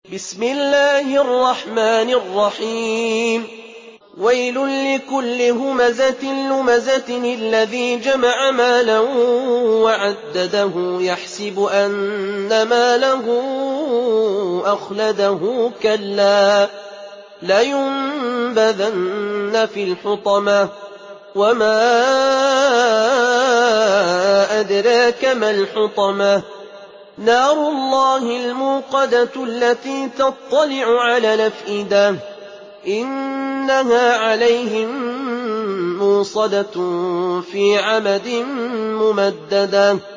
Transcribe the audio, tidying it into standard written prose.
بسم الله الرحمن الرحيم ويل لكل همزة لمزة الذي جمع مالا وعدده يحسب أن ماله أخلده كلا لينبذن في الحطمة وما أدراك ما الحطمة نار الله الموقدة التي تطلع على الأفئدة إنها عليهم موصدة في عمد ممددة